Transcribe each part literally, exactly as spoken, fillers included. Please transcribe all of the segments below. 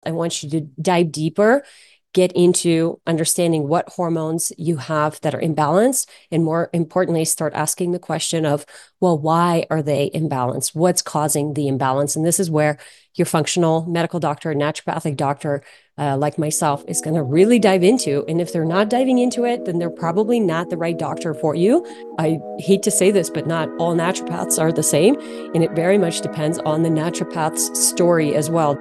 I want you to dive deeper, get into understanding what hormones you have that are imbalanced, and more importantly, start asking the question of, well, why are they imbalanced? What's causing the imbalance? And this is where your functional medical doctor, naturopathic doctor, uh, like myself, is going to really dive into. And if they're not diving into it, then they're probably not the right doctor for you. I hate to say this, but not all naturopaths are the same. And it very much depends on the naturopath's story as well.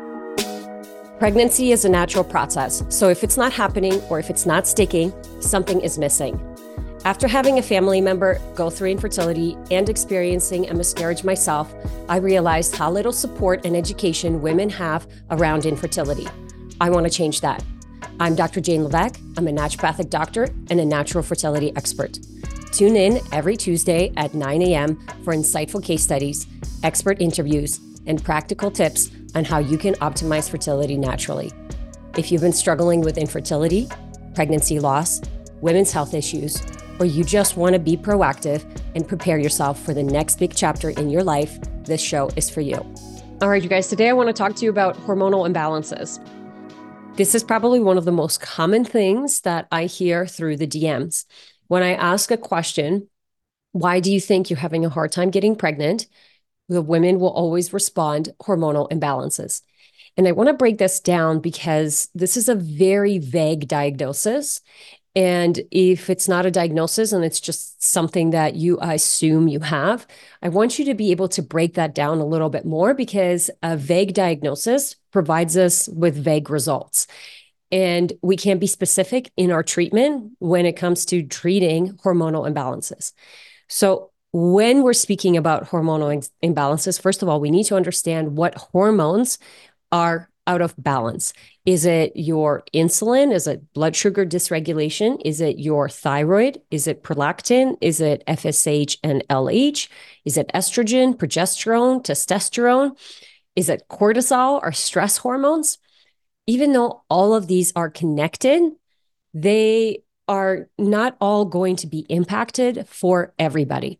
Pregnancy is a natural process, so if it's not happening or if it's not sticking, something is missing. After having a family member go through infertility and experiencing a miscarriage myself, I realized how little support and education women have around infertility. I want to change that. I'm Doctor Jane Levesque. I'm a naturopathic doctor and a natural fertility expert. Tune in every Tuesday at nine a.m. for insightful case studies, expert interviews, and practical tips on how you can optimize fertility naturally. If you've been struggling with infertility, pregnancy loss, women's health issues, or you just want to be proactive and prepare yourself for the next big chapter in your life, this show is for you. All right, you guys, today I want to talk to you about hormonal imbalances. This is probably one of the most common things that I hear through the D Ms. When I ask a question, why do you think you're having a hard time getting pregnant? The women will always respond hormonal imbalances. And I want to break this down because this is a very vague diagnosis. And if it's not a diagnosis and it's just something that you assume you have, I want you to be able to break that down a little bit more, because a vague diagnosis provides us with vague results. And we can't be specific in our treatment when it comes to treating hormonal imbalances. So when we're speaking about hormonal imbalances, first of all, we need to understand what hormones are out of balance. Is it your insulin? Is it blood sugar dysregulation? Is it your thyroid? Is it prolactin? Is it F S H and L H? Is it estrogen, progesterone, testosterone? Is it cortisol or stress hormones? Even though all of these are connected, they are not all going to be impacted for everybody.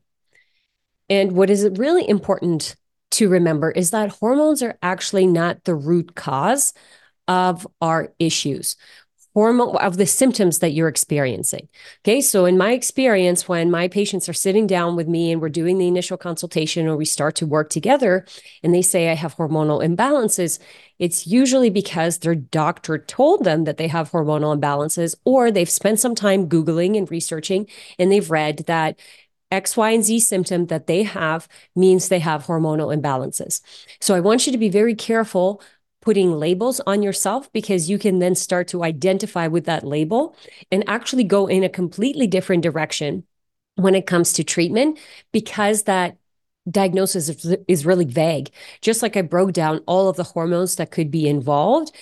And what is really important to remember is that hormones are actually not the root cause of our issues, hormone of the symptoms that you're experiencing. Okay, so in my experience, when my patients are sitting down with me and we're doing the initial consultation or we start to work together and they say I have hormonal imbalances, it's usually because their doctor told them that they have hormonal imbalances, or they've spent some time Googling and researching and they've read that X, Y, and Z symptom that they have means they have hormonal imbalances. So I want you to be very careful putting labels on yourself, because you can then start to identify with that label and actually go in a completely different direction when it comes to treatment, because that diagnosis is, is really vague. Just like I broke down all of the hormones that could be involved.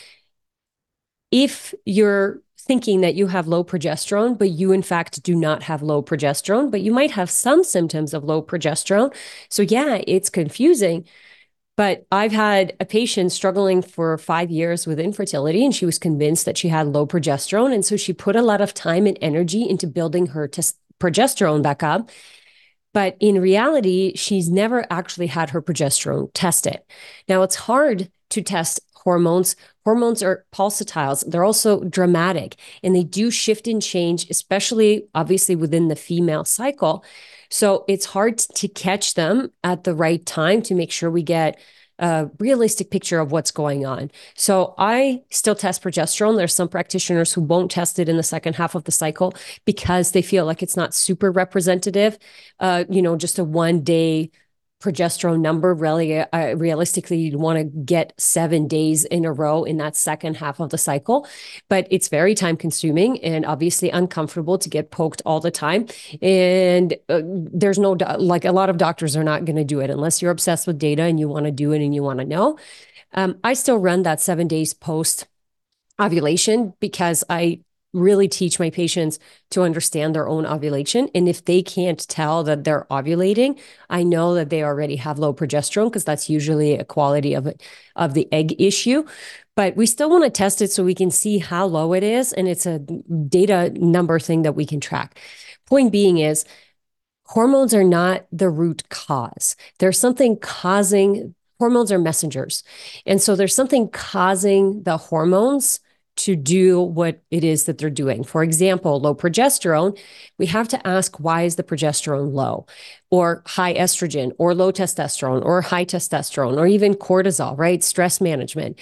If you're thinking that you have low progesterone, but you in fact do not have low progesterone, but you might have some symptoms of low progesterone. So yeah, it's confusing. But I've had a patient struggling for five years with infertility, and she was convinced that she had low progesterone. And so she put a lot of time and energy into building her tes- progesterone back up. But in reality, she's never actually had her progesterone tested. Now, it's hard to test hormones. Hormones are pulsatiles. They're also dramatic, and they do shift and change, especially obviously within the female cycle. So it's hard to catch them at the right time to make sure we get a realistic picture of what's going on. So I still test progesterone. There's some practitioners who won't test it in the second half of the cycle because they feel like it's not super representative. Uh, you know, just a one day progesterone number. Really, uh, realistically, you'd want to get seven days in a row in that second half of the cycle. But it's very time consuming and obviously uncomfortable to get poked all the time. And uh, there's no, like a lot of doctors are not going to do it unless you're obsessed with data and you want to do it and you want to know. Um, I still run that seven days post ovulation because I really teach my patients to understand their own ovulation. And if they can't tell that they're ovulating, I know that they already have low progesterone, because that's usually a quality of it, of the egg issue. But we still want to test it so we can see how low it is. And it's a data number thing that we can track. Point being is, hormones are not the root cause. There's something causing hormones are messengers. And so there's something causing the hormones to do what it is that they're doing. For example, low progesterone, we have to ask, why is the progesterone low? Or high estrogen, or low testosterone, or high testosterone, or even cortisol, right? Stress management.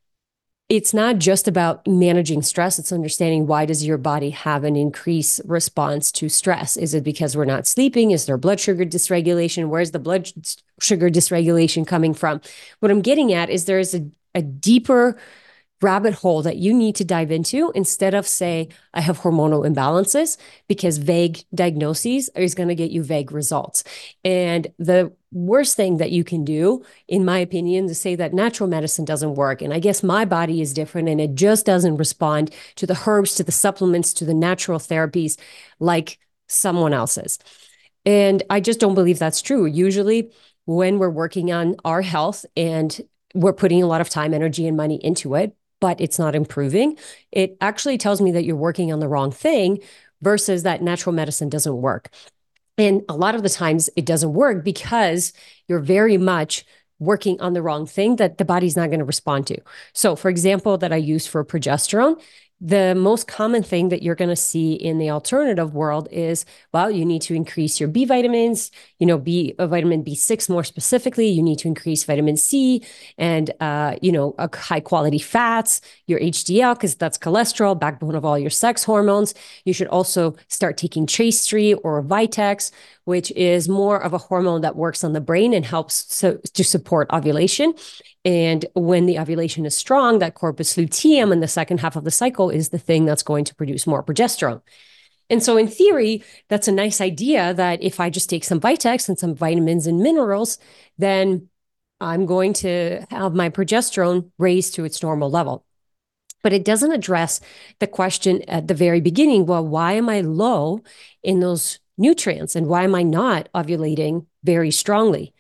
It's not just about managing stress. It's understanding, why does your body have an increased response to stress? Is it because we're not sleeping? Is there blood sugar dysregulation? Where's the blood sugar dysregulation coming from? What I'm getting at is there is a, a deeper rabbit hole that you need to dive into, instead of say, I have hormonal imbalances, because vague diagnoses is going to get you vague results. And the worst thing that you can do, in my opinion, is say that natural medicine doesn't work. And I guess my body is different and it just doesn't respond to the herbs, to the supplements, to the natural therapies like someone else's. And I just don't believe that's true. Usually when we're working on our health and we're putting a lot of time, energy, and money into it, but it's not improving, it actually tells me that you're working on the wrong thing, versus that natural medicine doesn't work. And a lot of the times it doesn't work because you're very much working on the wrong thing that the body's not going to respond to. So for example, that I use for progesterone, the most common thing that you're going to see in the alternative world is, well, you need to increase your B vitamins, you know, B uh, vitamin B six more specifically. You need to increase vitamin C and, uh, you know, a high quality fats, your H D L, because that's cholesterol, backbone of all your sex hormones. You should also start taking Chaste or Vitex, which is more of a hormone that works on the brain and helps so, to support ovulation. And when the ovulation is strong, that corpus luteum in the second half of the cycle is the thing that's going to produce more progesterone. And so in theory, that's a nice idea that if I just take some Vitex and some vitamins and minerals, then I'm going to have my progesterone raised to its normal level. But it doesn't address the question at the very beginning, well, why am I low in those nutrients? And why am I not ovulating very strongly?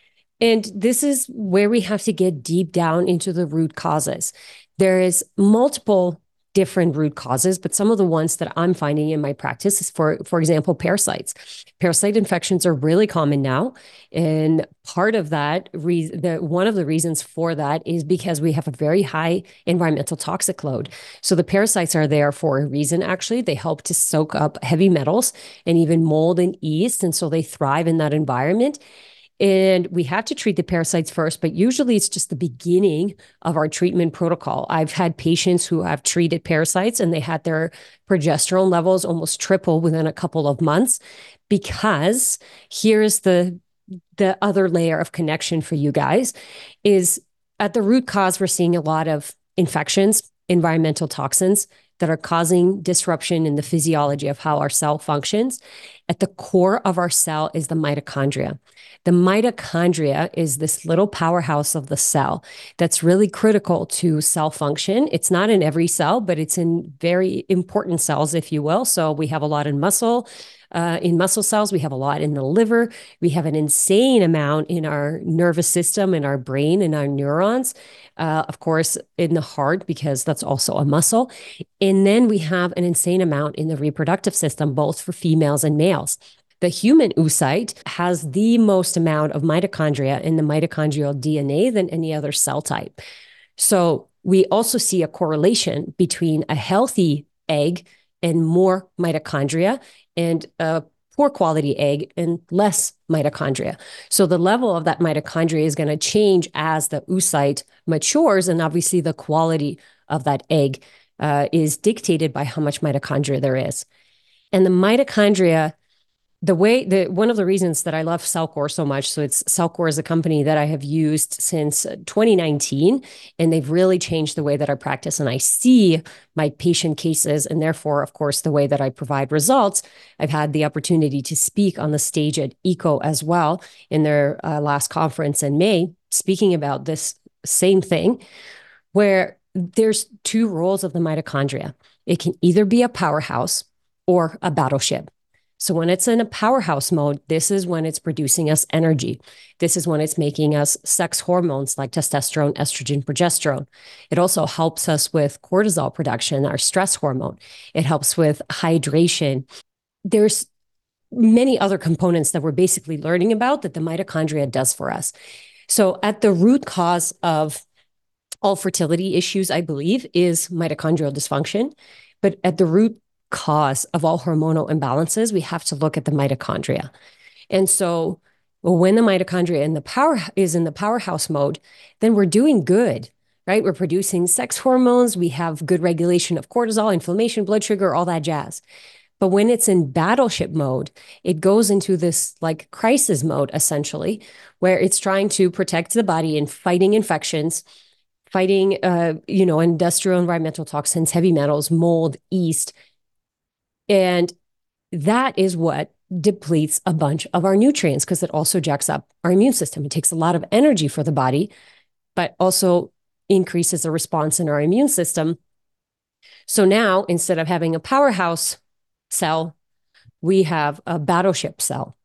And this is where we have to get deep down into the root causes. There is multiple different root causes, but some of the ones that I'm finding in my practice is, for, for example, parasites. Parasite infections are really common now. And part of that, re- the, one of the reasons for that is because we have a very high environmental toxic load. So the parasites are there for a reason, actually. They help to soak up heavy metals and even mold and yeast. And so they thrive in that environment. And we have to treat the parasites first, but usually it's just the beginning of our treatment protocol. I've had patients who have treated parasites and they had their progesterone levels almost triple within a couple of months, because here's the, the other layer of connection for you guys is at the root cause, we're seeing a lot of infections, environmental toxins that are causing disruption in the physiology of how our cell functions. At the core of our cell is the mitochondria. The mitochondria is this little powerhouse of the cell that's really critical to cell function. It's not in every cell, but it's in very important cells, if you will. So we have a lot in muscle, uh, in muscle cells. We have a lot in the liver. We have an insane amount in our nervous system, in our brain, in our neurons. Uh, of course, in the heart, because that's also a muscle. And then we have an insane amount in the reproductive system, both for females and males. The human oocyte has the most amount of mitochondria in the mitochondrial D N A than any other cell type. So we also see a correlation between a healthy egg and more mitochondria, and a poor quality egg and less mitochondria. So the level of that mitochondria is going to change as the oocyte matures. And obviously the quality of that egg uh, is dictated by how much mitochondria there is. And the mitochondria, the way the one of the reasons that I love Cellcore so much, so it's Cellcore is a company that I have used since twenty nineteen, and they've really changed the way that I practice and I see my patient cases, and therefore, of course, the way that I provide results. I've had the opportunity to speak on the stage at E C O as well in their uh, last conference in May, speaking about this same thing, where there's two roles of the mitochondria. It can either be a powerhouse or a battleship. So when it's in a powerhouse mode, this is when it's producing us energy. This is when it's making us sex hormones like testosterone, estrogen, progesterone. It also helps us with cortisol production, our stress hormone. It helps with hydration. There's many other components that we're basically learning about that the mitochondria does for us. So, at the root cause of all fertility issues, I believe, is mitochondrial dysfunction. But at the root cause of all hormonal imbalances, we have to look at the mitochondria. And so when the mitochondria in the power is in the powerhouse mode, then we're doing good, right? We're producing sex hormones. We have good regulation of cortisol, inflammation, blood sugar, all that jazz. But when it's in battleship mode, it goes into this like crisis mode, essentially, where it's trying to protect the body and fighting infections, fighting, uh, you know, industrial environmental toxins, heavy metals, mold, yeast. And that is what depletes a bunch of our nutrients because it also jacks up our immune system. It takes a lot of energy for the body, but also increases the response in our immune system. So now, instead of having a powerhouse cell, we have a battleship cell.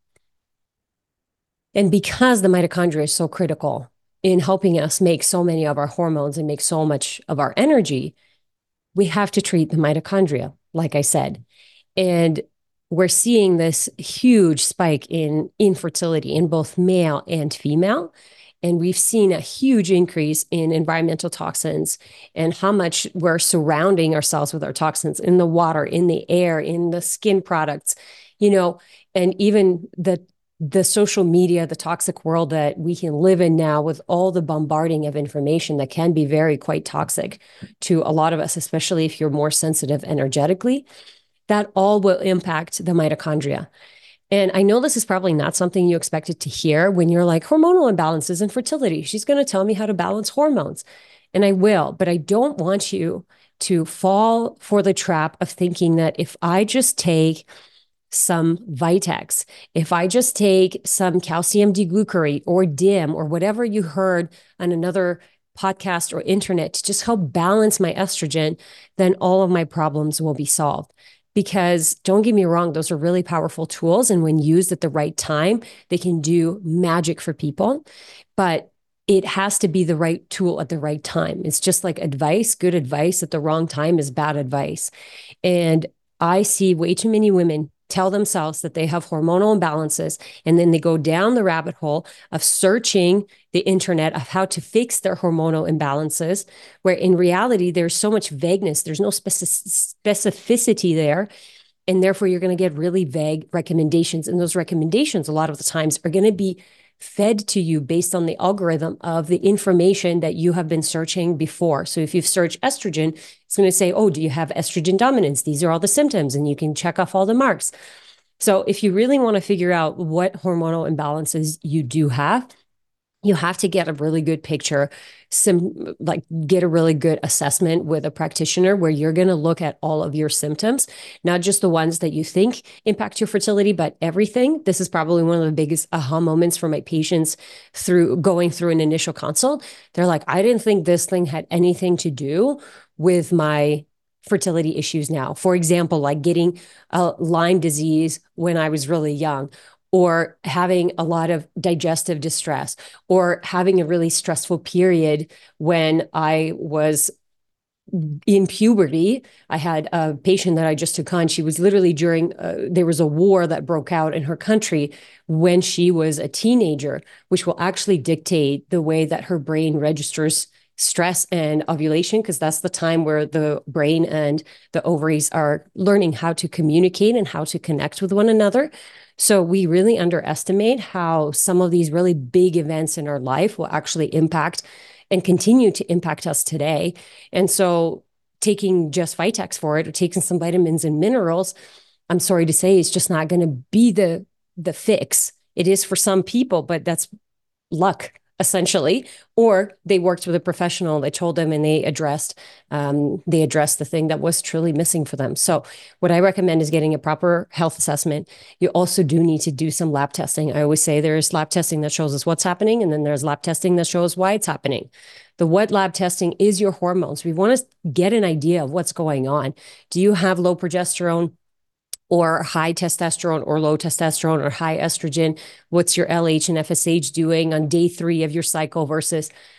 And because the mitochondria is so critical in helping us make so many of our hormones and make so much of our energy, we have to treat the mitochondria, like I said. And we're seeing this huge spike in infertility in both male and female. And we've seen a huge increase in environmental toxins and how much we're surrounding ourselves with our toxins in the water, in the air, in the skin products, you know, and even the the social media, the toxic world that we can live in now with all the bombarding of information that can be very quite toxic to a lot of us, especially if you're more sensitive energetically, that all will impact the mitochondria. And I know this is probably not something you expected to hear when you're like hormonal imbalances and fertility. She's going to tell me how to balance hormones. And I will, but I don't want you to fall for the trap of thinking that if I just take some Vitex, if I just take some calcium D-glucarate or D I M or whatever you heard on another podcast or internet to just help balance my estrogen, then all of my problems will be solved. Because don't get me wrong, those are really powerful tools. And when used at the right time, they can do magic for people. But it has to be the right tool at the right time. It's just like advice. Good advice at the wrong time is bad advice. And I see way too many women tell themselves that they have hormonal imbalances, and then they go down the rabbit hole of searching the internet of how to fix their hormonal imbalances, where in reality, there's so much vagueness. There's no specific specificity there. And therefore, you're going to get really vague recommendations. And those recommendations, a lot of the times, are going to be fed to you based on the algorithm of the information that you have been searching before. So if you've searched estrogen, it's going to say, oh, do you have estrogen dominance? These are all the symptoms, and you can check off all the marks. So if you really want to figure out what hormonal imbalances you do have, you have to get a really good picture, some like get a really good assessment with a practitioner where you're going to look at all of your symptoms, not just the ones that you think impact your fertility, but everything. This is probably one of the biggest aha moments for my patients through going through an initial consult. They're like, I didn't think this thing had anything to do with my fertility issues now. For example, like getting a Lyme disease when I was really young, or having a lot of digestive distress, or having a really stressful period when I was in puberty. I had a patient that I just took on. She was literally during, uh, there was a war that broke out in her country when she was a teenager, which will actually dictate the way that her brain registers stress and ovulation, because that's the time where the brain and the ovaries are learning how to communicate and how to connect with one another. So we really underestimate how some of these really big events in our life will actually impact and continue to impact us today. And so taking just Vitex for it, or taking some vitamins and minerals, I'm sorry to say, is just not going to be the the fix. It is for some people, but that's luck, essentially. Or they worked with a professional, they told them, and they addressed um, they addressed the thing that was truly missing for them. So what I recommend is getting a proper health assessment. You also do need to do some lab testing. I always say there's lab testing that shows us what's happening, and then there's lab testing that shows why it's happening. The what lab testing is your hormones. We want to get an idea of what's going on. Do you have low progesterone, or high testosterone, or low testosterone, or high estrogen? What's your L H and F S H doing on day three of your cycle versus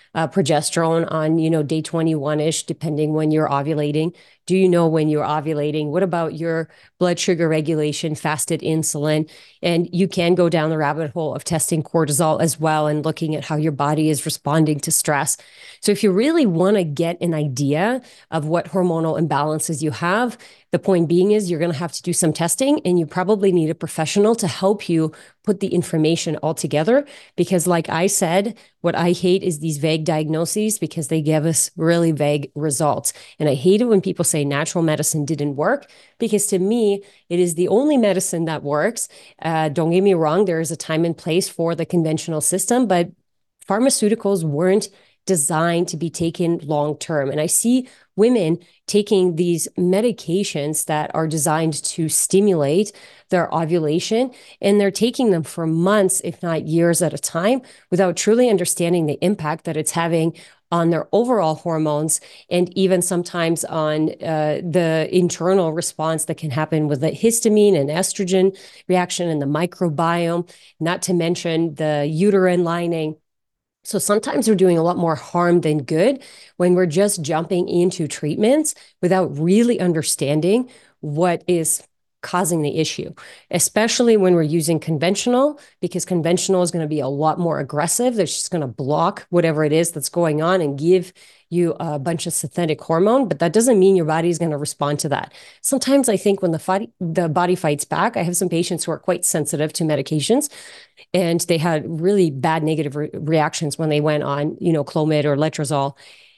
uh, progesterone on, you know, day twenty-one-ish, depending when you're ovulating? Do you know when you're ovulating? What about your blood sugar regulation, fasted insulin? And you can go down the rabbit hole of testing cortisol as well and looking at how your body is responding to stress. So if you really want to get an idea of what hormonal imbalances you have, the point being is you're going to have to do some testing, and you probably need a professional to help you put the information all together. Because, like I said, what I hate is these vague diagnoses, because they give us really vague results. And I hate it when people say natural medicine didn't work, because to me, it is the only medicine that works. Uh, don't get me wrong, there is a time and place for the conventional system, but pharmaceuticals weren't designed to be taken long term. And I see women taking these medications that are designed to stimulate their ovulation, and they're taking them for months, if not years at a time, without truly understanding the impact that it's having on their overall hormones, and even sometimes on uh, the internal response that can happen with the histamine and estrogen reaction and the microbiome, not to mention the uterine lining. So sometimes we're doing a lot more harm than good when we're just jumping into treatments without really understanding what is causing the issue, especially when we're using conventional, because conventional is going to be a lot more aggressive. That's just going to block whatever it is that's going on and give you a bunch of synthetic hormone, but that doesn't mean your body is going to respond to that. Sometimes I think when the, fight, the body fights back, I have some patients who are quite sensitive to medications, and they had really bad negative re- reactions when they went on, you know, Clomid or Letrozole.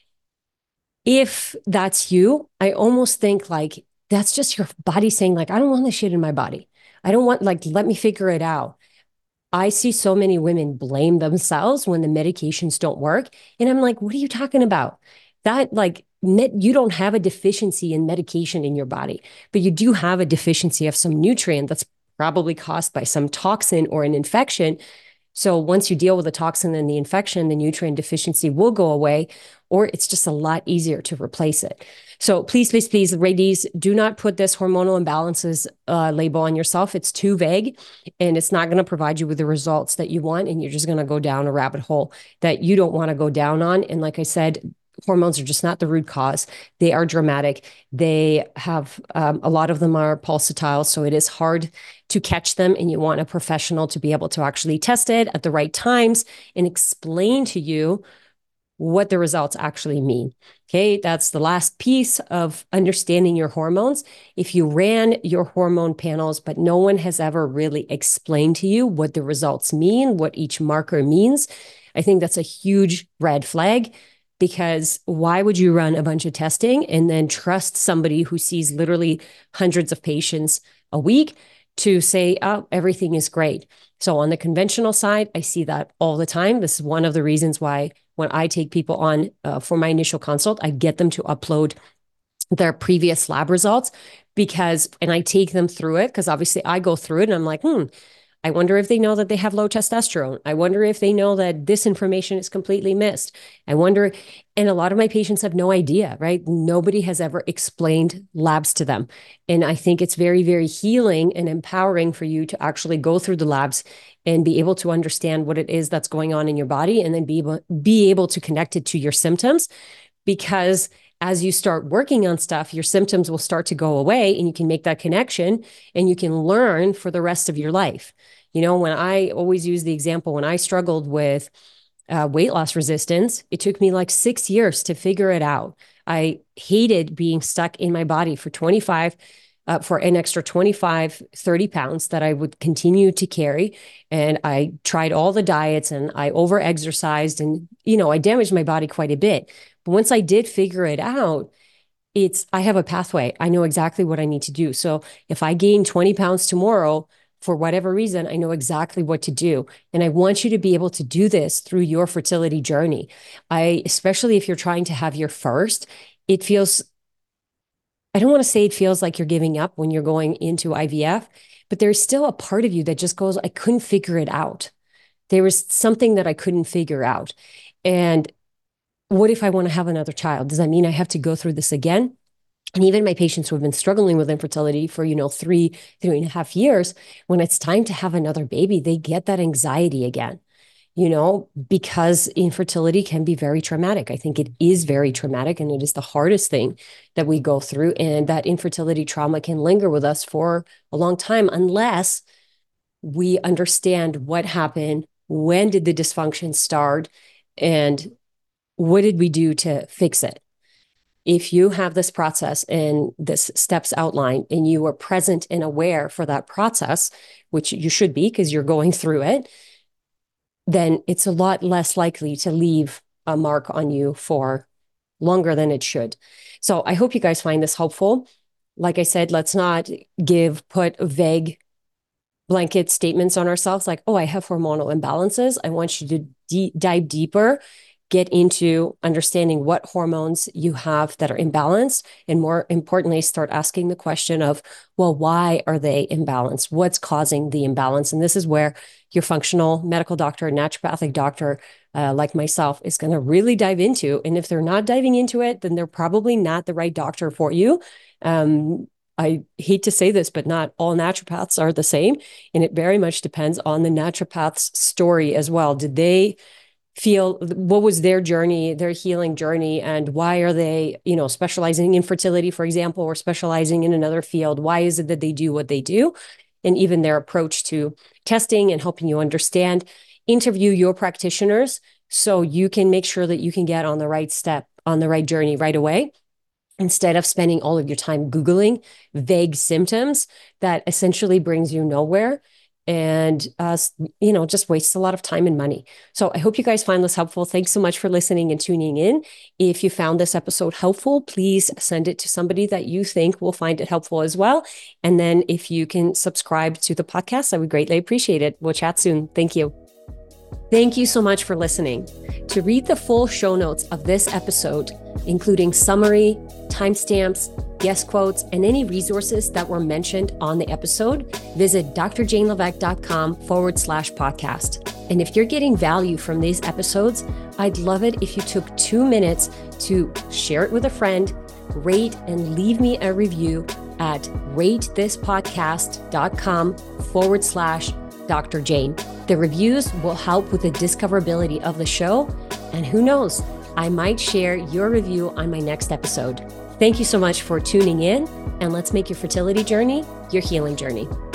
If that's you, I almost think like that's just your body saying like, I don't want this shit in my body. I don't want, like, let me figure it out. I see so many women blame themselves when the medications don't work. And I'm like, what are you talking about? That, like, med- you don't have a deficiency in medication in your body, but you do have a deficiency of some nutrient that's probably caused by some toxin or an infection. So once you deal with the toxin and the infection, the nutrient deficiency will go away, or it's just a lot easier to replace it. So please, please, please, ladies, do not put this hormonal imbalances uh, label on yourself. It's too vague, and it's not going to provide you with the results that you want. And you're just going to go down a rabbit hole that you don't want to go down on. And like I said, hormones are just not the root cause. They are dramatic. They have, um, a lot of them are pulsatile, so it is hard to catch them, and you want a professional to be able to actually test it at the right times and explain to you what the results actually mean. Okay, that's the last piece of understanding your hormones. If you ran your hormone panels, but no one has ever really explained to you what the results mean, what each marker means, I think that's a huge red flag. Because why would you run a bunch of testing and then trust somebody who sees literally hundreds of patients a week to say, oh, everything is great? So on the conventional side, I see that all the time. This is one of the reasons why when I take people on uh, for my initial consult, I get them to upload their previous lab results, because, and I take them through it, because obviously I go through it and I'm like, hmm, I wonder if they know that they have low testosterone. I wonder if they know that this information is completely missed. I wonder, and a lot of my patients have no idea, right? Nobody has ever explained labs to them. And I think it's very, very healing and empowering for you to actually go through the labs and be able to understand what it is that's going on in your body, and then be able, be able to connect it to your symptoms. Because as you start working on stuff, your symptoms will start to go away, and you can make that connection, and you can learn for the rest of your life. You know, when I always use the example, when I struggled with uh, weight loss resistance, it took me like six years to figure it out. I hated being stuck in my body for twenty-five, uh, for an extra twenty-five, thirty pounds that I would continue to carry. And I tried all the diets, and I over exercised, and, you know, I damaged my body quite a bit. But once I did figure it out, it's, I have a pathway. I know exactly what I need to do. So if I gain twenty pounds tomorrow, for whatever reason, I know exactly what to do. And I want you to be able to do this through your fertility journey. I, especially if you're trying to have your first, it feels, I don't want to say it feels like you're giving up when you're going into I V F, but there's still a part of you that just goes, I couldn't figure it out. There was something that I couldn't figure out. And what if I want to have another child? Does that mean I have to go through this again? And even my patients who have been struggling with infertility for, you know, three, three and a half years, when it's time to have another baby, they get that anxiety again. you know, because infertility can be very traumatic. I think it is very traumatic, and it is the hardest thing that we go through. And that infertility trauma can linger with us for a long time unless we understand what happened, when did the dysfunction start, and what did we do to fix it. If you have this process and this steps outlined and you are present and aware for that process, which you should be because you're going through it, then it's a lot less likely to leave a mark on you for longer than it should. So I hope you guys find this helpful. Like I said, let's not give, put vague blanket statements on ourselves like, oh, I have hormonal imbalances. I want you to de- dive deeper, get into understanding what hormones you have that are imbalanced, and more importantly, start asking the question of, well, why are they imbalanced? What's causing the imbalance? And this is where your functional medical doctor, naturopathic doctor, uh, like myself, is going to really dive into. And if they're not diving into it, then they're probably not the right doctor for you. Um, I hate to say this, but not all naturopaths are the same. And it very much depends on the naturopath's story as well. Did they feel, what was their journey, their healing journey, and why are they, you know, specializing in fertility, for example, or specializing in another field? Why is it that they do what they do? And even their approach to testing and helping you understand. Interview your practitioners so you can make sure that you can get on the right step, on the right journey right away, instead of spending all of your time Googling vague symptoms that essentially brings you nowhere and, uh, you know, just wastes a lot of time and money. So I hope you guys find this helpful. Thanks so much for listening and tuning in. If you found this episode helpful, please send it to somebody that you think will find it helpful as well. And then if you can subscribe to the podcast, I would greatly appreciate it. We'll chat soon. Thank you. Thank you so much for listening. To read the full show notes of this episode, including summary, timestamps, guest quotes, and any resources that were mentioned on the episode, visit drjanelevesque.com forward slash podcast. And if you're getting value from these episodes, I'd love it if you took two minutes to share it with a friend, rate and leave me a review at ratethispodcast.com forward slash Dr. Jane. The reviews will help with the discoverability of the show. And who knows, I might share your review on my next episode. Thank you so much for tuning in, and let's make your fertility journey your healing journey.